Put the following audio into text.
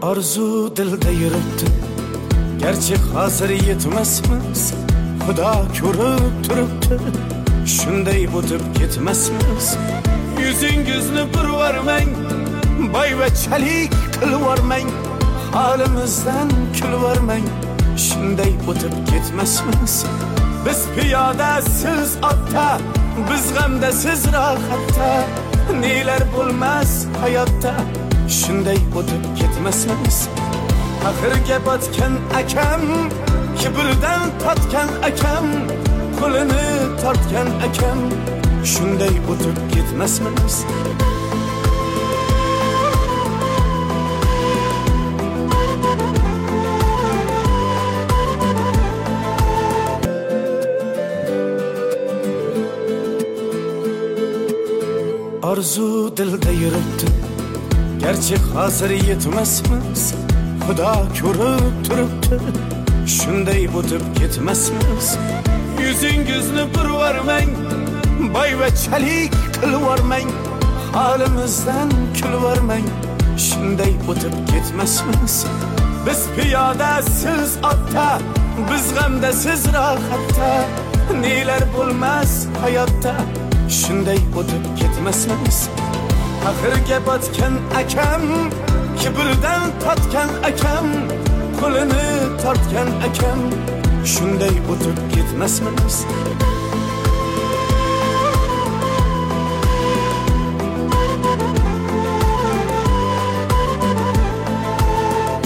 Arzu dilda yuribdi, gerçi hozir yetmasmiz. Xudo ko'rib turibdi, shunday o'tib ketmasmiz. Yüzüngizni burvarmang, boyvachalik qilvormang, halimizdan kulvormang, shunday o'tib ketmasmiz. Biz piyoda, siz otda, biz g'amda, siz rohatda, nelar bo'lmas hayotda, shunday o'tib ketmasmiz. Axirga botgan akam, kibrdan totgan akam, qo'lini tortgan akam, shunday o'tib ketmasmiz. Arzu dilda yuribdi, gerçi hozir yetmasmiz. Xudo ko'rib turibdi, shunday o'tib ketmasmiz. Yüzüngizni burvarmang, boyvachalik qilvormang, halimizdan kulvormang, shunday o'tib ketmasmiz. Biz piyoda, siz otda, biz g'amda, siz rohatda, nelar bo'lmas hayotda, shunday o'tib ketmasmiz. Axirga botgan akam, kibrdan totgan akam, qo'lini tortgan akam, shunday o'tib ketmasmiz.